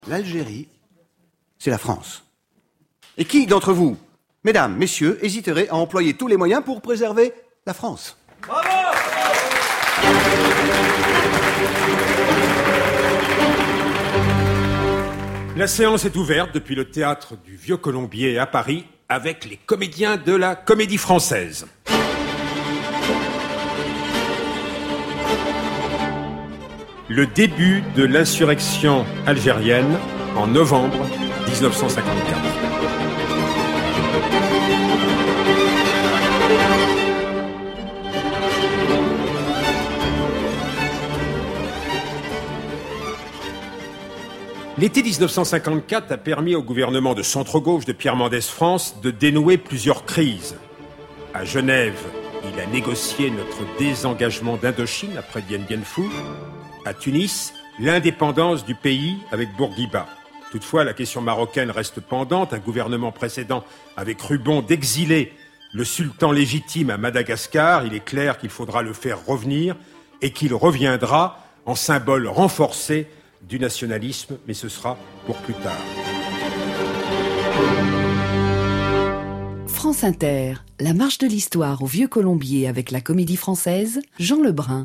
L'Algérie, c'est la France. Et qui d'entre vous, mesdames, messieurs, hésiterait à employer tous les moyens pour préserver la France? Bravo! La séance est ouverte depuis le théâtre du Vieux-Colombier à Paris avec les comédiens de la Comédie Française. Le début de l'insurrection algérienne en novembre 1954. L'été 1954 a permis au gouvernement de centre-gauche de Pierre Mendès France de dénouer plusieurs crises. À Genève, il a négocié notre désengagement d'Indochine après Dien Bien Phu. À Tunis, l'indépendance du pays avec Bourguiba. Toutefois, la question marocaine reste pendante. Un gouvernement précédent avait cru bon d'exiler le sultan légitime à Madagascar. Il est clair qu'il faudra le faire revenir et qu'il reviendra en symbole renforcé du nationalisme, mais ce sera pour plus tard. France Inter, la marche de l'histoire au Vieux-Colombier avec la Comédie Française, Jean Lebrun.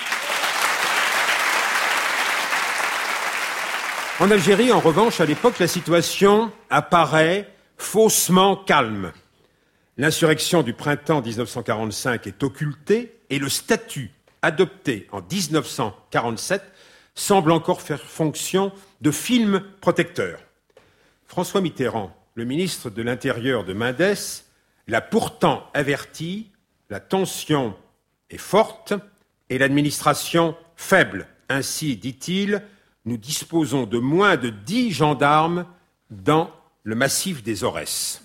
En Algérie, en revanche, à l'époque, la situation apparaît faussement calme. L'insurrection du printemps 1945 est occultée et le statut adopté en 1947 semble encore faire fonction de film protecteur. François Mitterrand, le ministre de l'Intérieur de Mendès, l'a pourtant averti, la tension est forte et l'administration faible. Ainsi, dit-il, nous disposons de moins de 10 gendarmes dans le massif des Aurès.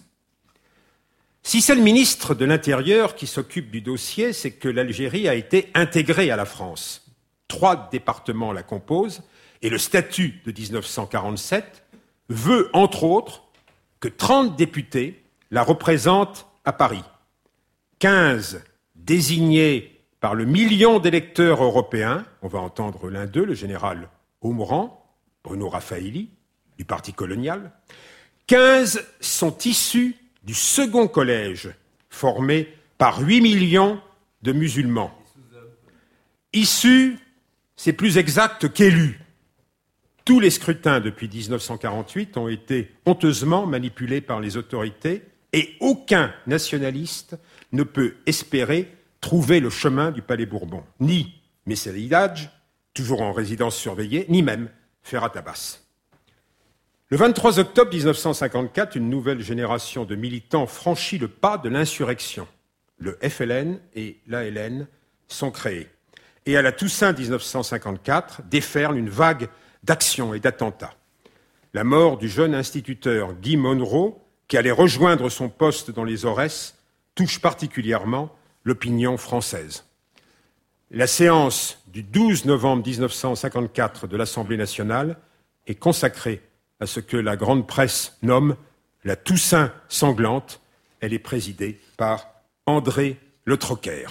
Si c'est le ministre de l'Intérieur qui s'occupe du dossier, c'est que l'Algérie a été intégrée à la France. 3 départements la composent et le statut de 1947 veut, entre autres, que 30 députés la représentent à Paris. 15 désignés par le million d'électeurs européens, on va entendre l'un d'eux, le général Oumran, Bruno Raffaelli, du parti colonial. 15 sont issus du second collège, formé par 8 millions de musulmans. Issus, c'est plus exact qu'élus. Tous les scrutins depuis 1948 ont été honteusement manipulés par les autorités et aucun nationaliste ne peut espérer trouver le chemin du Palais Bourbon. Ni Messel Hadj, toujours en résidence surveillée, ni même Ferhat Abbas. Le 23 octobre 1954, une nouvelle génération de militants franchit le pas de l'insurrection. Le FLN et l'ALN sont créés. Et à la Toussaint 1954, déferle une vague d'actions et d'attentats. La mort du jeune instituteur Guy Monroe, qui allait rejoindre son poste dans les Aurès, touche particulièrement l'opinion française. La séance du 12 novembre 1954 de l'Assemblée nationale est consacrée à ce que la grande presse nomme la Toussaint sanglante. Elle est présidée par André Le Troquer.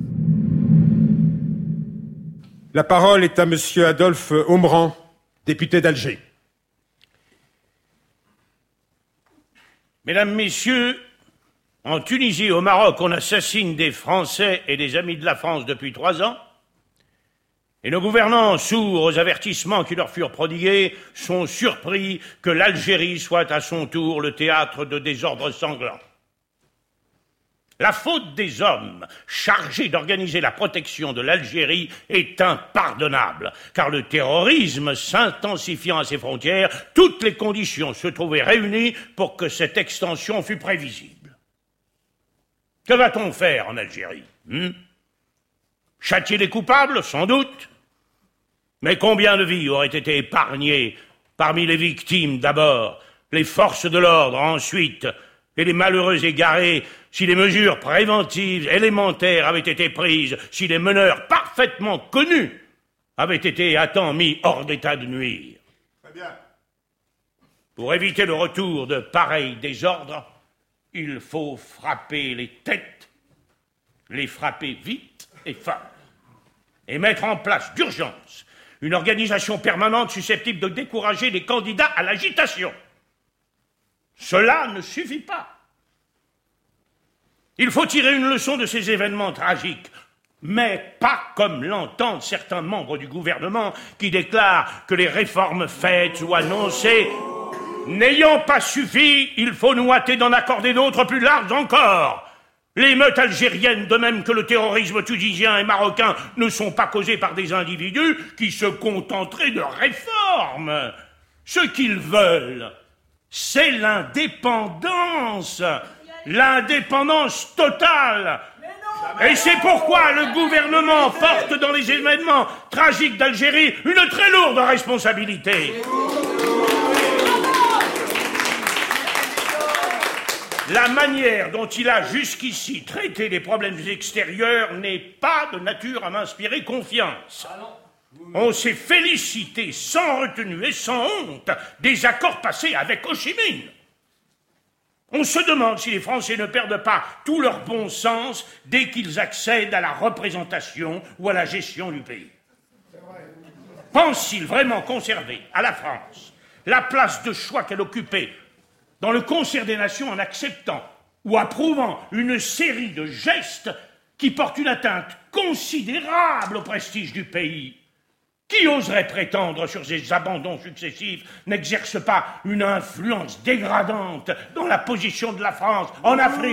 La parole est à Monsieur Adolphe Oumran, député d'Alger. Mesdames, Messieurs, en Tunisie et au Maroc, on assassine des Français et des amis de la France depuis 3 ans. Et nos gouvernants, sourds aux avertissements qui leur furent prodigués, sont surpris que l'Algérie soit à son tour le théâtre de désordres sanglants. La faute des hommes chargés d'organiser la protection de l'Algérie est impardonnable, car le terrorisme s'intensifiant à ses frontières, toutes les conditions se trouvaient réunies pour que cette extension fût prévisible. Que va-t-on faire en Algérie? Châtier les coupables, sans doute. Mais combien de vies auraient été épargnées parmi les victimes d'abord, les forces de l'ordre ensuite, et les malheureux égarés, si les mesures préventives élémentaires avaient été prises, si les meneurs parfaitement connus avaient été à temps mis hors d'état de nuire. Très bien. Pour éviter le retour de pareils désordres, il faut frapper les têtes, les frapper vite et fort, et mettre en place d'urgence une organisation permanente susceptible de décourager les candidats à l'agitation. Cela ne suffit pas. Il faut tirer une leçon de ces événements tragiques, mais pas comme l'entendent certains membres du gouvernement qui déclarent que les réformes faites ou annoncées n'ayant pas suffi, il faut nous hâter d'en accorder d'autres plus larges encore. L'émeute algérienne, de même que le terrorisme tunisien et marocain, ne sont pas causés par des individus qui se contenteraient de réformes. Ce qu'ils veulent, c'est l'indépendance. L'indépendance totale. Et c'est pourquoi le gouvernement porte dans les événements tragiques d'Algérie une très lourde responsabilité. La manière dont il a jusqu'ici traité les problèmes extérieurs n'est pas de nature à m'inspirer confiance. On s'est félicité sans retenue et sans honte des accords passés avec Ho Chi Minh. On se demande si les Français ne perdent pas tout leur bon sens dès qu'ils accèdent à la représentation ou à la gestion du pays. Pense-t-il vraiment conserver à la France la place de choix qu'elle occupait dans le concert des nations en acceptant ou approuvant une série de gestes qui portent une atteinte considérable au prestige du pays? Qui oserait prétendre sur ces abandons successifs n'exerce pas une influence dégradante dans la position de la France en Afrique?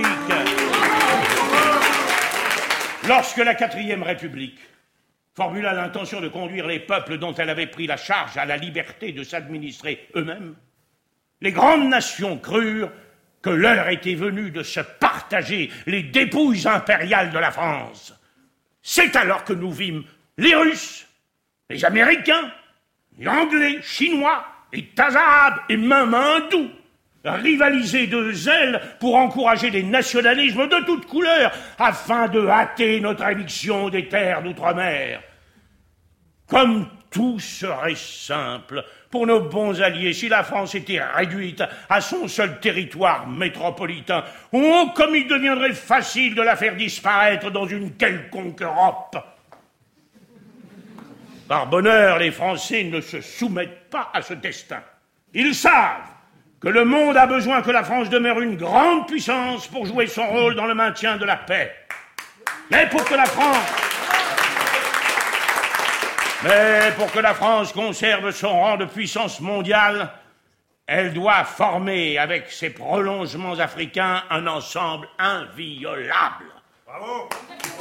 Lorsque la 4e République formula l'intention de conduire les peuples dont elle avait pris la charge à la liberté de s'administrer eux-mêmes, les grandes nations crurent que l'heure était venue de se partager les dépouilles impériales de la France. C'est alors que nous vîmes les Russes, les Américains, les Anglais, Chinois, les Arabes et même Hindous rivaliser de zèle pour encourager les nationalismes de toutes couleurs afin de hâter notre éviction des terres d'outre-mer. Comme tout serait simple pour nos bons alliés si la France était réduite à son seul territoire métropolitain, ou comme il deviendrait facile de la faire disparaître dans une quelconque Europe. Par bonheur, les Français ne se soumettent pas à ce destin. Ils savent que le monde a besoin que la France demeure une grande puissance pour jouer son rôle dans le maintien de la paix. Mais pour que la France conserve son rang de puissance mondiale, elle doit former avec ses prolongements africains un ensemble inviolable. Bravo!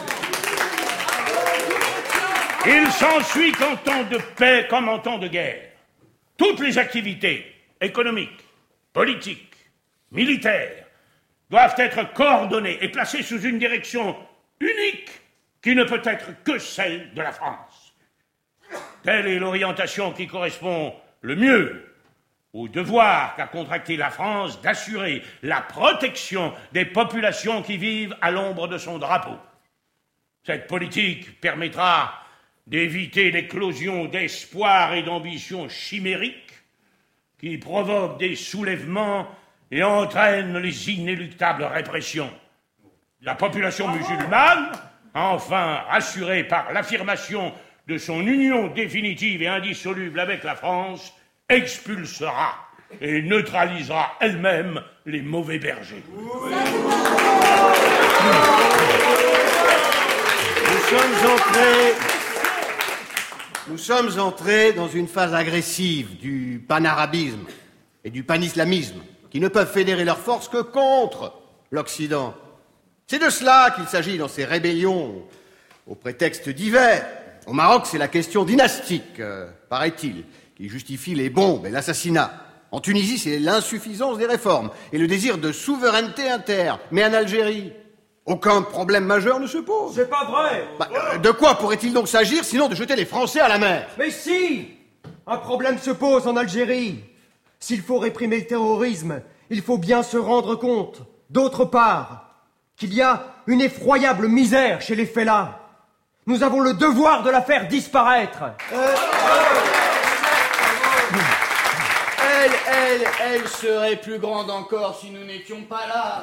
Il s'ensuit qu'en temps de paix comme en temps de guerre, toutes les activités économiques, politiques, militaires doivent être coordonnées et placées sous une direction unique qui ne peut être que celle de la France. Telle est l'orientation qui correspond le mieux au devoir qu'a contracté la France d'assurer la protection des populations qui vivent à l'ombre de son drapeau. Cette politique permettra d'éviter l'éclosion d'espoirs et d'ambitions chimériques qui provoquent des soulèvements et entraînent les inéluctables répressions. La population musulmane, enfin rassurée par l'affirmation de son union définitive et indissoluble avec la France, expulsera et neutralisera elle-même les mauvais bergers. Nous sommes entrés dans une phase agressive du panarabisme et du panislamisme qui ne peuvent fédérer leurs forces que contre l'Occident. C'est de cela qu'il s'agit dans ces rébellions au prétexte divers. Au Maroc, c'est la question dynastique, paraît-il, qui justifie les bombes et l'assassinat. En Tunisie, c'est l'insuffisance des réformes et le désir de souveraineté interne. Mais en Algérie, aucun problème majeur ne se pose. C'est pas vrai. De quoi pourrait-il donc s'agir sinon de jeter les Français à la mer? Mais si! Un problème se pose en Algérie. S'il faut réprimer le terrorisme, il faut bien se rendre compte, d'autre part, qu'il y a une effroyable misère chez les fellahs. Nous avons le devoir de la faire disparaître. Elle serait plus grande encore si nous n'étions pas là.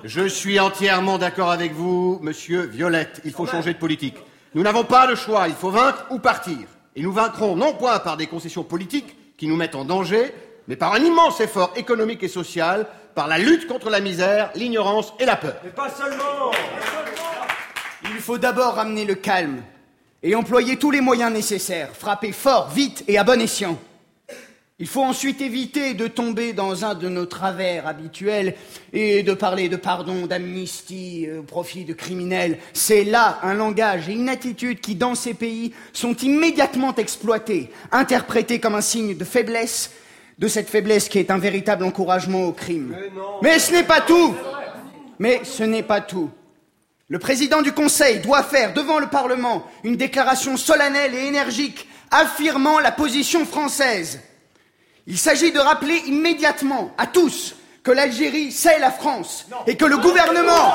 Je suis entièrement d'accord avec vous, monsieur Violette. Il faut changer de politique. Nous n'avons pas le choix. Il faut vaincre ou partir. Et nous vaincrons non point par des concessions politiques qui nous mettent en danger, mais par un immense effort économique et social, par la lutte contre la misère, l'ignorance et la peur. Mais pas seulement. Il faut d'abord ramener le calme et employer tous les moyens nécessaires, frapper fort, vite et à bon escient. Il faut ensuite éviter de tomber dans un de nos travers habituels et de parler de pardon, d'amnistie au profit de criminels. C'est là un langage et une attitude qui, dans ces pays, sont immédiatement exploités, interprétés comme un signe de faiblesse, de cette faiblesse qui est un véritable encouragement au crime. Mais ce n'est pas tout. Mais ce n'est pas tout. Le président du Conseil doit faire devant le Parlement une déclaration solennelle et énergique affirmant la position française. Il s'agit de rappeler immédiatement à tous que l'Algérie, c'est la France, et que le gouvernement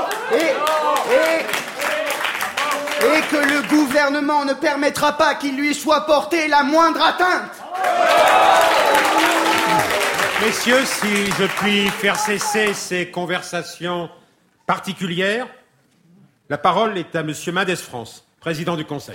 et que le gouvernement ne permettra pas qu'il lui soit porté la moindre atteinte. Messieurs, si je puis faire cesser ces conversations particulières, la parole est à monsieur Mendès France, président du Conseil.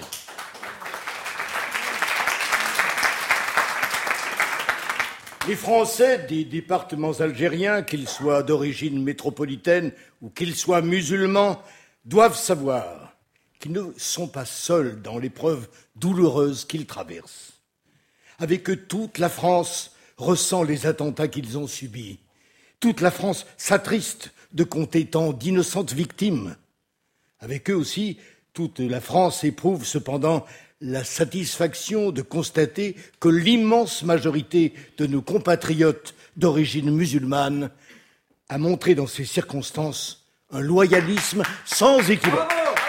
Les Français des départements algériens, qu'ils soient d'origine métropolitaine ou qu'ils soient musulmans, doivent savoir qu'ils ne sont pas seuls dans l'épreuve douloureuse qu'ils traversent. Avec eux, toute la France ressent les attentats qu'ils ont subis. Toute la France s'attriste de compter tant d'innocentes victimes. Avec eux aussi, toute la France éprouve cependant la satisfaction de constater que l'immense majorité de nos compatriotes d'origine musulmane a montré dans ces circonstances un loyalisme sans équivoque.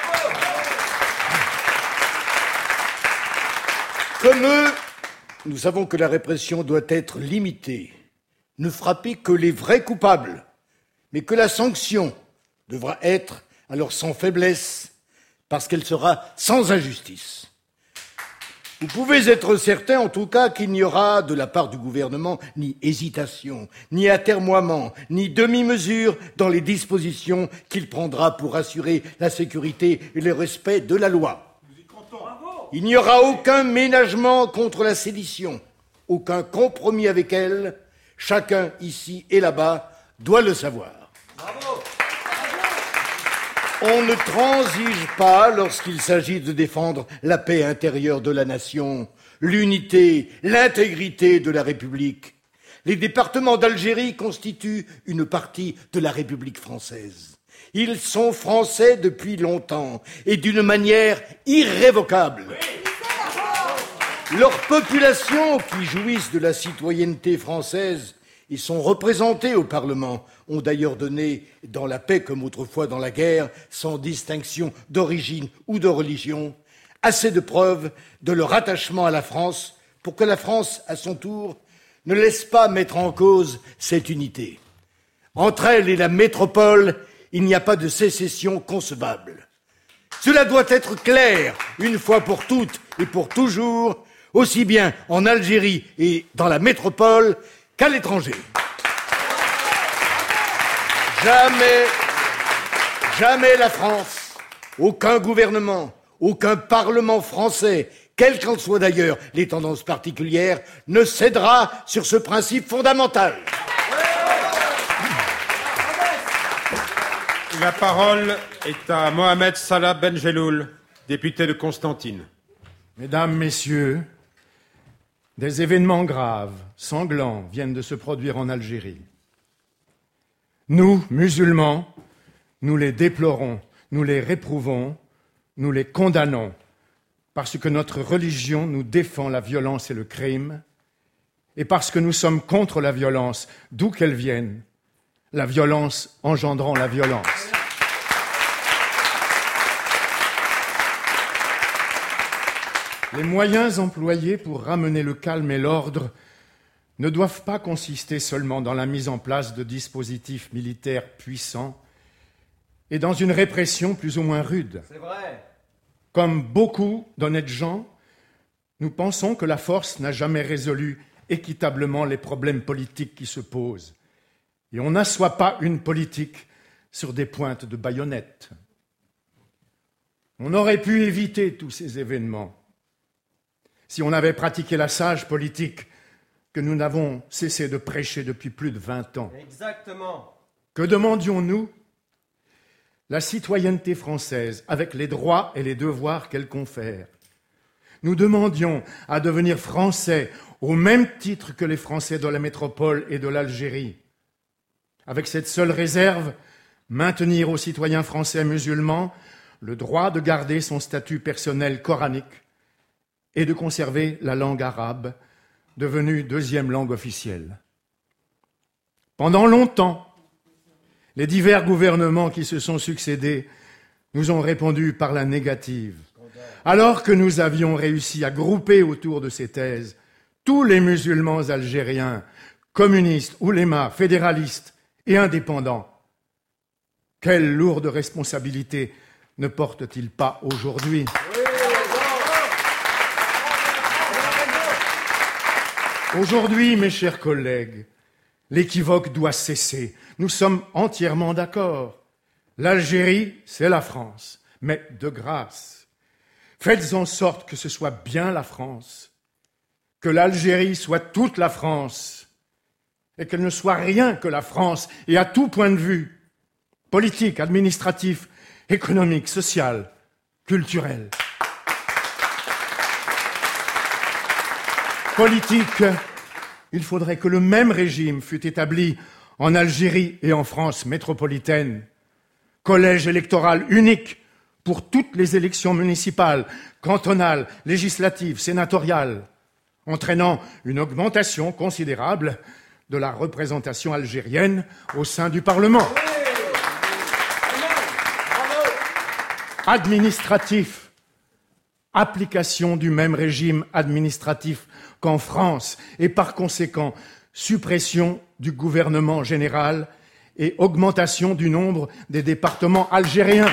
Comme eux, nous savons que la répression doit être limitée, ne frapper que les vrais coupables, mais que la sanction devra être alors sans faiblesse, parce qu'elle sera sans injustice. Vous pouvez être certain, en tout cas, qu'il n'y aura de la part du gouvernement ni hésitation, ni atermoiement, ni demi-mesure dans les dispositions qu'il prendra pour assurer la sécurité et le respect de la loi. Il n'y aura aucun ménagement contre la sédition, aucun compromis avec elle. Chacun, ici et là-bas, doit le savoir. Bravo. On ne transige pas lorsqu'il s'agit de défendre la paix intérieure de la nation, l'unité, l'intégrité de la République. Les départements d'Algérie constituent une partie de la République française. Ils sont français depuis longtemps et d'une manière irrévocable. Leurs populations, qui jouissent de la citoyenneté française et sont représentées au Parlement, ont d'ailleurs donné, dans la paix comme autrefois dans la guerre, sans distinction d'origine ou de religion, assez de preuves de leur attachement à la France pour que la France, à son tour, ne laisse pas mettre en cause cette unité. Entre elle et la métropole, il n'y a pas de sécession concevable. Cela doit être clair, une fois pour toutes et pour toujours, aussi bien en Algérie et dans la métropole qu'à l'étranger. Jamais la France, aucun gouvernement, aucun parlement français, quelles qu'en soient d'ailleurs les tendances particulières, ne cédera sur ce principe fondamental. La parole est à Mohamed Salah Benjeloul, député de Constantine. Mesdames, Messieurs, des événements graves, sanglants, viennent de se produire en Algérie. Nous, musulmans, nous les déplorons, nous les réprouvons, nous les condamnons, parce que notre religion nous défend la violence et le crime, et parce que nous sommes contre la violence, d'où qu'elle vienne, la violence engendrant la violence. Les moyens employés pour ramener le calme et l'ordre ne doivent pas consister seulement dans la mise en place de dispositifs militaires puissants et dans une répression plus ou moins rude. C'est vrai. Comme beaucoup d'honnêtes gens, nous pensons que la force n'a jamais résolu équitablement les problèmes politiques qui se posent. Et on n'assoit pas une politique sur des pointes de baïonnettes. On aurait pu éviter tous ces événements si on avait pratiqué la sage politique que nous n'avons cessé de prêcher depuis plus de 20 ans. Exactement. Que demandions-nous ? La citoyenneté française, avec les droits et les devoirs qu'elle confère. Nous demandions à devenir français au même titre que les Français de la métropole et de l'Algérie. Avec cette seule réserve, maintenir aux citoyens français musulmans le droit de garder son statut personnel coranique et de conserver la langue arabe, devenue deuxième langue officielle. Pendant longtemps, les divers gouvernements qui se sont succédés nous ont répondu par la négative, alors que nous avions réussi à grouper autour de ces thèses tous les musulmans algériens, communistes, oulémas, fédéralistes et indépendants. Quelle lourde responsabilité ne portent-ils pas aujourd'hui ? Aujourd'hui, mes chers collègues, l'équivoque doit cesser. Nous sommes entièrement d'accord. L'Algérie, c'est la France. Mais de grâce, faites en sorte que ce soit bien la France, que l'Algérie soit toute la France, et qu'elle ne soit rien que la France, et à tout point de vue, politique, administratif, économique, social, culturel. Politique, il faudrait que le même régime fût établi en Algérie et en France métropolitaine. Collège électoral unique pour toutes les élections municipales, cantonales, législatives, sénatoriales, entraînant une augmentation considérable de la représentation algérienne au sein du Parlement. Administratif, application du même régime administratif qu'en France et par conséquent suppression du gouvernement général et augmentation du nombre des départements algériens.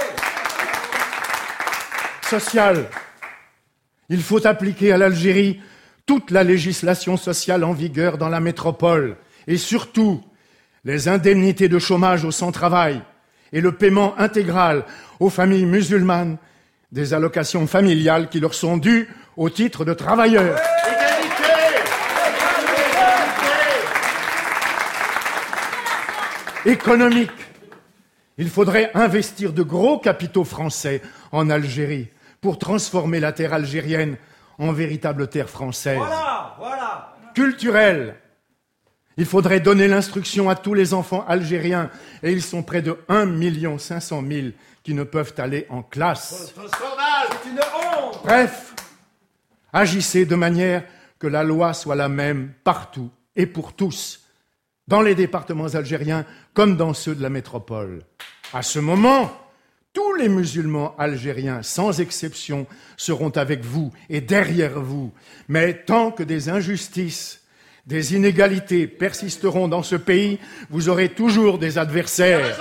Social, il faut appliquer à l'Algérie toute la législation sociale en vigueur dans la métropole et surtout les indemnités de chômage au sans-travail et le paiement intégral aux familles musulmanes des allocations familiales qui leur sont dues au titre de travailleurs. Économique. Il faudrait investir de gros capitaux français en Algérie pour transformer la terre algérienne en véritable terre française. Voilà. Culturel. Il faudrait donner l'instruction à tous les enfants algériens, et ils sont près de 1 500 000 qui ne peuvent aller en classe. C'est une honte. Bref, agissez de manière que la loi soit la même partout et pour tous, dans les départements algériens comme dans ceux de la métropole. À ce moment, tous les musulmans algériens, sans exception, seront avec vous et derrière vous. Mais tant que des injustices, des inégalités persisteront dans ce pays, vous aurez toujours des adversaires.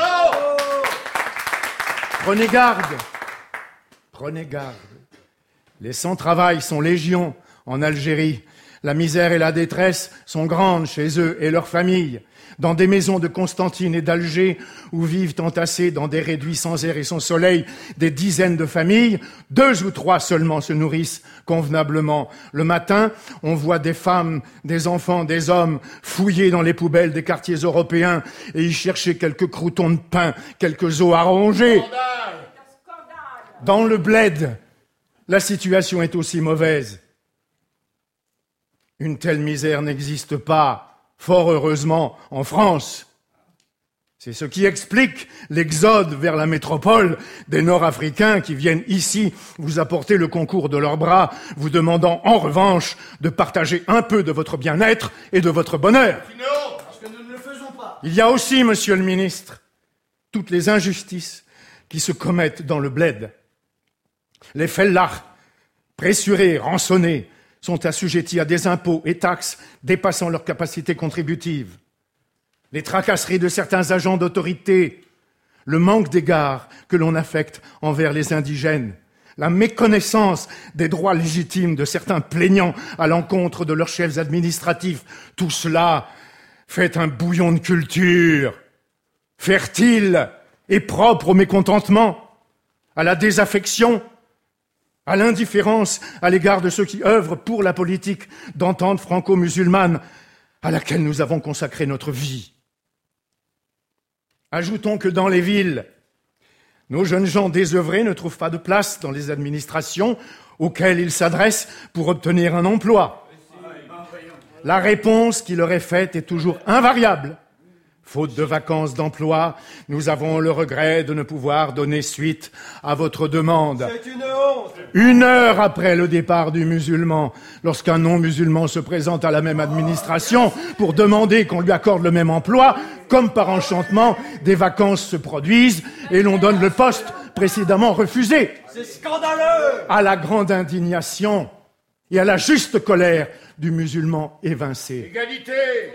Prenez garde. Prenez garde. Les sans-travail sont légion en Algérie. La misère et la détresse sont grandes chez eux et leurs familles. Dans des maisons de Constantine et d'Alger, où vivent entassés dans des réduits sans air et sans soleil des dizaines de familles, 2 ou 3 seulement se nourrissent convenablement. Le matin, on voit des femmes, des enfants, des hommes fouiller dans les poubelles des quartiers européens et y chercher quelques croûtons de pain, quelques os à ronger. Dans le bled, la situation est aussi mauvaise. Une telle misère n'existe pas, fort heureusement, en France. C'est ce qui explique l'exode vers la métropole des Nord-Africains qui viennent ici vous apporter le concours de leurs bras, vous demandant en revanche de partager un peu de votre bien-être et de votre bonheur. Parce que nous ne le faisons pas. Il y a aussi, monsieur le ministre, toutes les injustices qui se commettent dans le bled. Les fellahs, pressurés, rançonnés, sont assujettis à des impôts et taxes dépassant leur capacité contributive. Les tracasseries de certains agents d'autorité, le manque d'égard que l'on affecte envers les indigènes, la méconnaissance des droits légitimes de certains plaignants à l'encontre de leurs chefs administratifs, tout cela fait un bouillon de culture. fertile et propre au mécontentement, à la désaffection, à l'indifférence à l'égard de ceux qui œuvrent pour la politique d'entente franco-musulmane à laquelle nous avons consacré notre vie. Ajoutons que dans les villes, nos jeunes gens désœuvrés ne trouvent pas de place dans les administrations auxquelles ils s'adressent pour obtenir un emploi. La réponse qui leur est faite est toujours invariable. Faute de vacances d'emploi, nous avons le regret de ne pouvoir donner suite à votre demande. C'est une honte. 1 heure après le départ du musulman, lorsqu'un non-musulman se présente à la même administration pour demander qu'on lui accorde le même emploi, comme par enchantement, des vacances se produisent et l'on donne le poste précédemment refusé. C'est scandaleux. À la grande indignation et à la juste colère du musulman évincé. Égalité!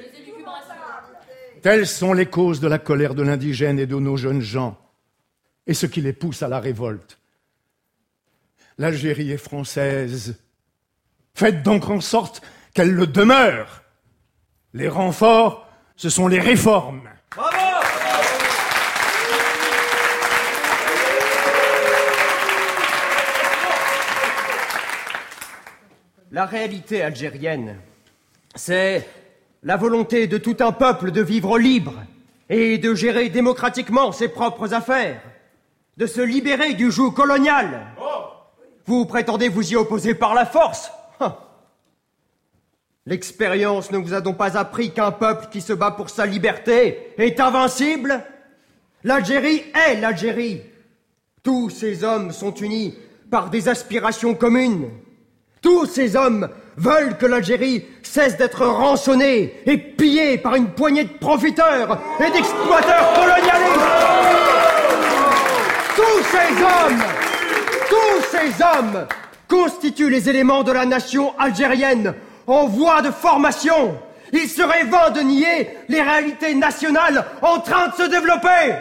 Telles sont les causes de la colère de l'indigène et de nos jeunes gens, et ce qui les pousse à la révolte. L'Algérie est française. Faites donc en sorte qu'elle le demeure. Les renforts, ce sont les réformes. Bravo. La réalité algérienne, c'est la volonté de tout un peuple de vivre libre et de gérer démocratiquement ses propres affaires, de se libérer du joug colonial. Vous prétendez vous y opposer par la force? L'expérience ne vous a donc pas appris qu'un peuple qui se bat pour sa liberté est invincible? L'Algérie est l'Algérie. Tous ces hommes sont unis par des aspirations communes. Tous ces hommes veulent que l'Algérie cesse d'être rançonnée et pillée par une poignée de profiteurs et d'exploiteurs colonialistes. Tous ces hommes constituent les éléments de la nation algérienne en voie de formation. Il serait vain de nier les réalités nationales en train de se développer.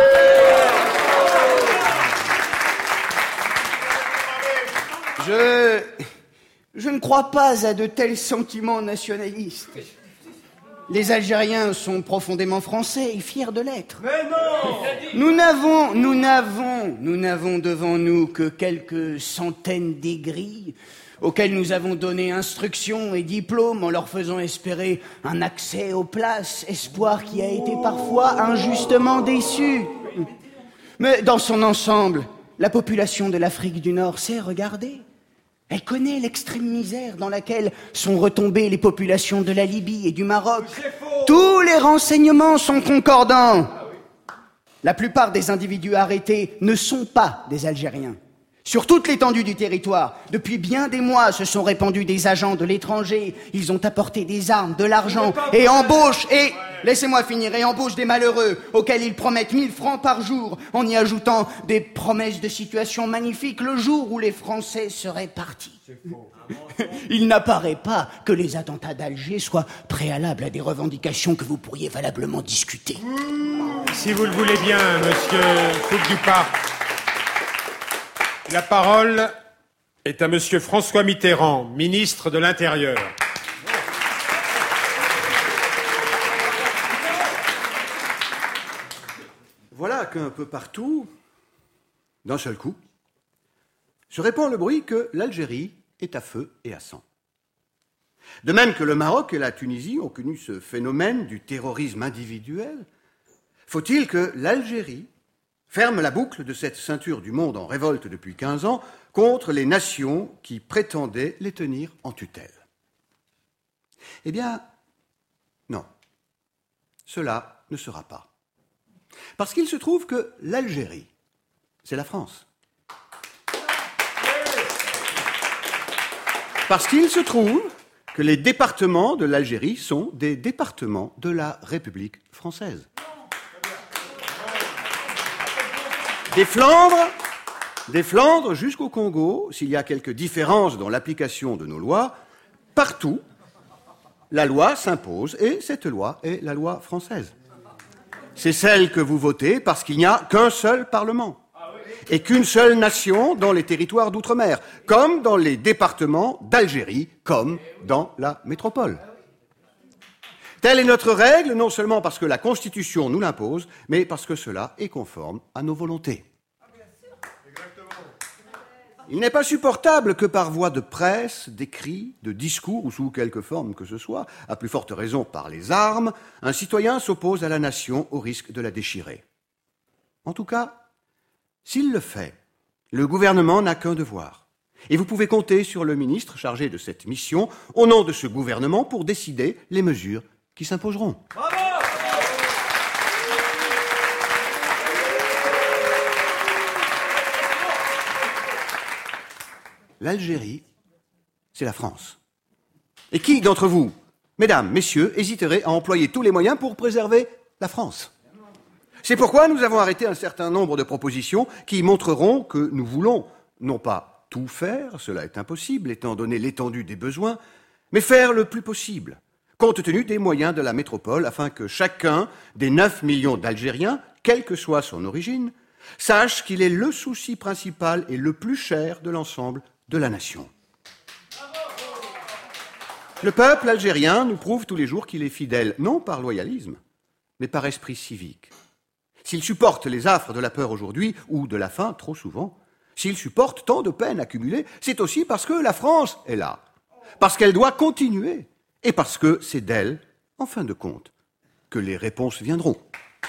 Je ne crois pas à de tels sentiments nationalistes. Les Algériens sont profondément français et fiers de l'être. Mais non! Nous n'avons devant nous que quelques centaines d'aigris auxquels nous avons donné instruction et diplôme en leur faisant espérer un accès aux places, espoir qui a été parfois injustement déçu. Mais dans son ensemble, la population de l'Afrique du Nord sait regarder. Elle connaît l'extrême misère dans laquelle sont retombées les populations de la Libye et du Maroc. Tous les renseignements sont concordants. La plupart des individus arrêtés ne sont pas des Algériens. Sur toute l'étendue du territoire, depuis bien des mois, se sont répandus des agents de l'étranger. Ils ont apporté des armes, de l'argent et embauchent laissez-moi finir, et embauchent des malheureux auxquels ils promettent 1000 francs par jour en y ajoutant des promesses de situation magnifiques le jour où les Français seraient partis. Il n'apparaît pas que les attentats d'Alger soient préalables à des revendications que vous pourriez valablement discuter. Si vous le voulez bien, monsieur Fouque-du-Parc. La parole est à monsieur François Mitterrand, ministre de l'Intérieur. Voilà qu'un peu partout, d'un seul coup, se répand le bruit que l'Algérie est à feu et à sang. De même que le Maroc et la Tunisie ont connu ce phénomène du terrorisme individuel, faut-il que l'Algérie ferme la boucle de cette ceinture du monde en révolte depuis 15 ans contre les nations qui prétendaient les tenir en tutelle? Eh bien, non. Cela ne sera pas. Parce qu'il se trouve que l'Algérie, c'est la France. Parce qu'il se trouve que les départements de l'Algérie sont des départements de la République française. Des Flandres jusqu'au Congo, s'il y a quelques différences dans l'application de nos lois, partout, la loi s'impose et cette loi est la loi française. C'est celle que vous votez parce qu'il n'y a qu'un seul Parlement et qu'une seule nation dans les territoires d'outre-mer, comme dans les départements d'Algérie, comme dans la métropole. Telle est notre règle, non seulement parce que la Constitution nous l'impose, mais parce que cela est conforme à nos volontés. Il n'est pas supportable que par voie de presse, d'écrits, de discours ou sous quelque forme que ce soit, à plus forte raison par les armes, un citoyen s'oppose à la nation au risque de la déchirer. En tout cas, s'il le fait, le gouvernement n'a qu'un devoir. Et vous pouvez compter sur le ministre chargé de cette mission, au nom de ce gouvernement, pour décider les mesures qui s'imposeront. Bravo ! L'Algérie, c'est la France. Et qui d'entre vous, mesdames, messieurs, hésiterait à employer tous les moyens pour préserver la France ? C'est pourquoi nous avons arrêté un certain nombre de propositions qui montreront que nous voulons, non pas tout faire, cela est impossible étant donné l'étendue des besoins, mais faire le plus possible, compte tenu des moyens de la métropole, afin que chacun des 9 millions d'Algériens, quelle que soit son origine, sache qu'il est le souci principal et le plus cher de l'ensemble de la nation. Le peuple algérien nous prouve tous les jours qu'il est fidèle, non par loyalisme, mais par esprit civique. S'il supporte les affres de la peur aujourd'hui, ou de la faim trop souvent, s'il supporte tant de peines accumulées, c'est aussi parce que la France est là, parce qu'elle doit continuer, et parce que c'est d'elle, en fin de compte, que les réponses viendront.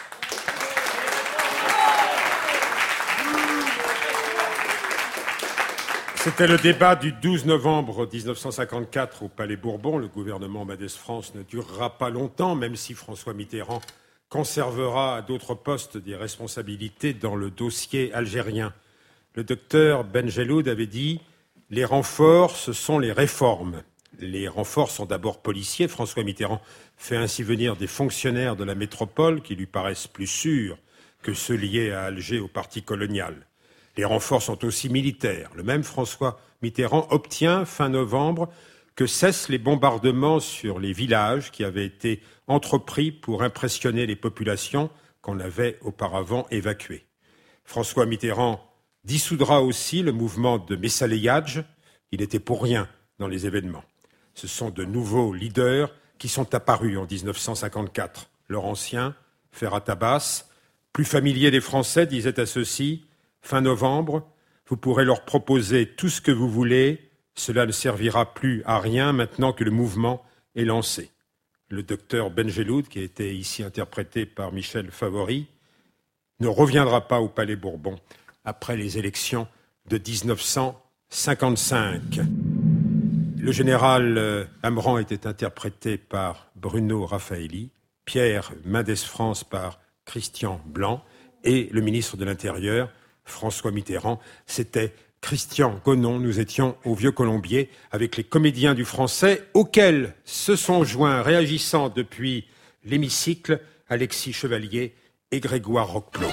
C'était le débat du 12 novembre 1954 au Palais Bourbon. Le gouvernement Mendès-France ne durera pas longtemps, même si François Mitterrand conservera à d'autres postes des responsabilités dans le dossier algérien. Le docteur Benjeloud avait dit « Les renforts, ce sont les réformes ». Les renforts sont d'abord policiers. François Mitterrand fait ainsi venir des fonctionnaires de la métropole qui lui paraissent plus sûrs que ceux liés à Alger au parti colonial. Les renforts sont aussi militaires. Le même François Mitterrand obtient, fin novembre, que cessent les bombardements sur les villages qui avaient été entrepris pour impressionner les populations qu'on avait auparavant évacuées. François Mitterrand dissoudra aussi le mouvement de Messaleyadj. Il n'était pour rien dans les événements. Ce sont de nouveaux leaders qui sont apparus en 1954. Laurentien, Ferhat Abbas, plus familier des Français, disait à ceux-ci « Fin novembre, vous pourrez leur proposer tout ce que vous voulez, cela ne servira plus à rien maintenant que le mouvement est lancé. » Le docteur Benjeloud, qui a été ici interprété par Michel Favory, ne reviendra pas au Palais Bourbon après les élections de 1955. Le général Amran était interprété par Bruno Raffaelli, Pierre Mendès-France par Christian Blanc et le ministre de l'Intérieur, François Mitterrand, c'était Christian Gonon. Nous étions au Vieux-Colombier avec les comédiens du Français auxquels se sont joints, réagissant depuis l'hémicycle, Alexis Chevalier et Grégoire Roqueplot.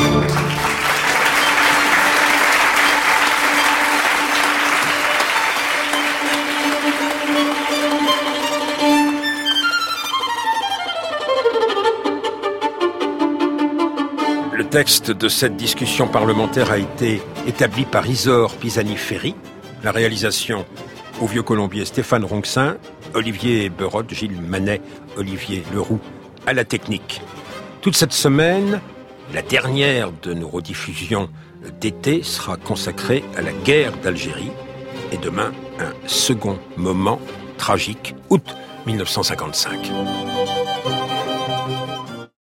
Le texte de cette discussion parlementaire a été établi par Isor Pisani-Ferry. La réalisation au Vieux-Colombier, Stéphane Ronxin, Olivier Berotte, Gilles Manet, Olivier Leroux à la technique. Toute cette semaine, la dernière de nos rediffusions d'été sera consacrée à la guerre d'Algérie. Et demain, un second moment tragique, août 1955.